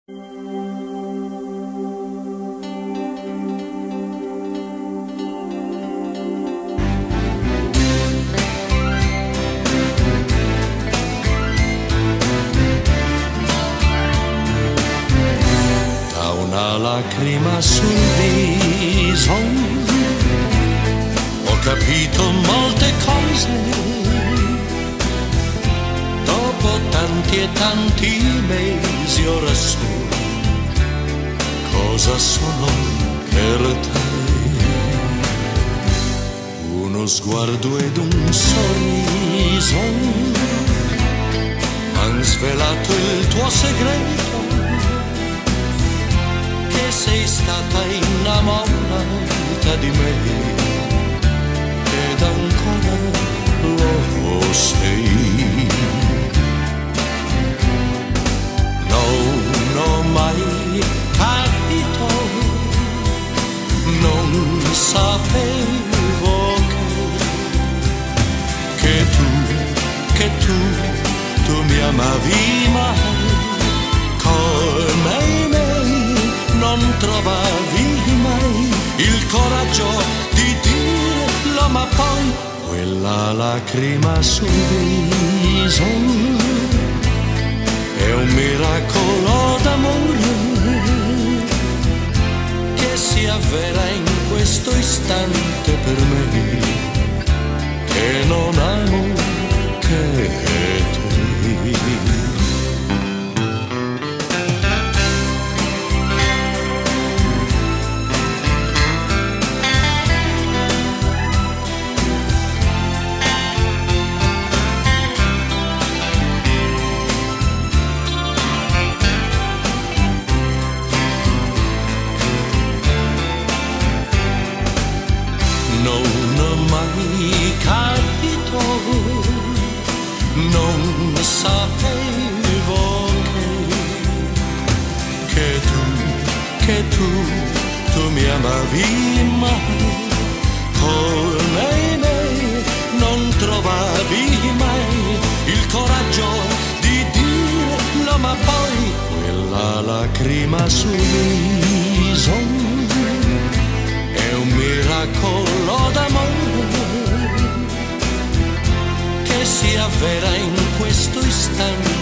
Lacrima sul viso, ho capito molte cose, dopo tanti e tanti mesi ora so cosa sono per te. Uno sguardo ed un sorriso han svelato il tuo segreto, sei stata innamorata di me ed ancora lo sei. Non ho mai capito, non sapevo che tu mi amavi mai come me. Non trovavi mai il coraggio di dirlo, ma poi quella lacrima sul viso è un miracolo d'amore che si avvera in questo istante per me, che non amo che te. Non ho mai capito, non sapevo che tu mi amavi mai come me. Non trovavi mai il coraggio di dirlo, ma poi quella lacrima sul viso è un miracolo d'amore che si avvera in questo istante